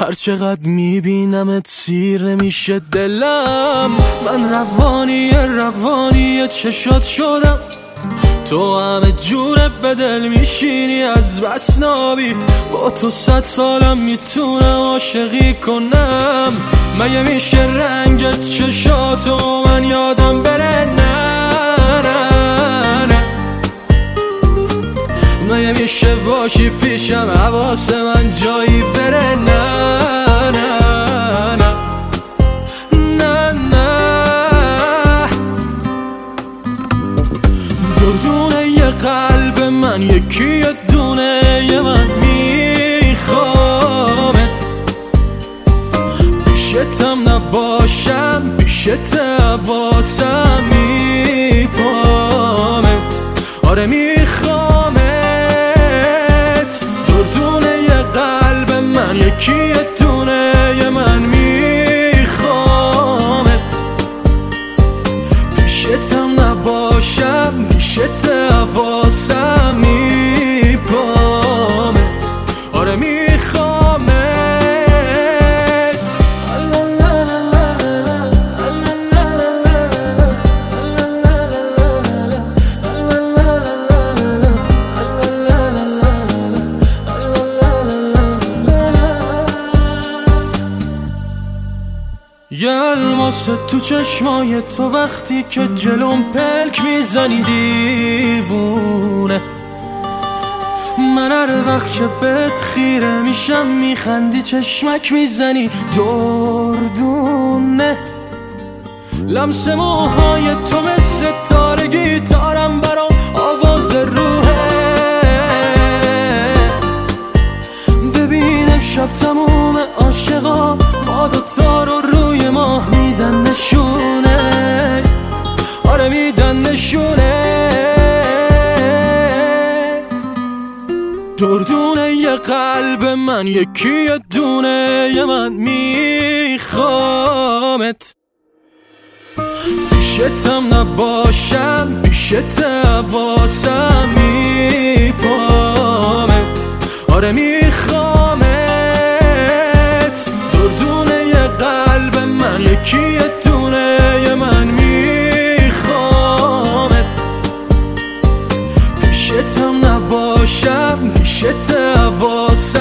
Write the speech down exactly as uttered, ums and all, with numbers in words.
هر چقدر میبینمت سیر نمیشه دلم. من روانی روانی چشات شدم، تو همه جوره به دل میشینی از بس نابی. با تو صد سالم میتونم عاشقی کنم. مگه میشه رنگ چشاتو من یادم بره؟ نه نه نه. مگه میشه باشی پیشم حواس من جایی بره؟ نه نه نه نه نه. دردونه یه قلب من یکی یه دونه یه من میخوامت. پیشتم نباشم پیشت حواسم میپامت. آره میخوامت. دردونه یه قلب من یکی یه دونه یه من میخوامت. پیشتم نباشم پیشت حواسم میپامت. آره میخوامت. یه الماس تو چشمای تو وقتی که جلوم پلک میزنی دیوونه. من هر وقت که بهت خیره میشم میخندی چشمک میزنی دردونه. لمس موهای تو مثل تار گیتارم برام آواز روحه. ببینم شب تموم عاشقا ما دوتا رو روی ماه میدن نشونه. آره میدن نشونه. دردونه یه قلب من یکی یه دونه یه من میخوامت. پیشتم نباشم پیشت حواسم میپامت. آره میخوامت. دردونه یه قلب من یکی یه دونه یه من میخوامت. پیشتم نباشم پیشت حواسم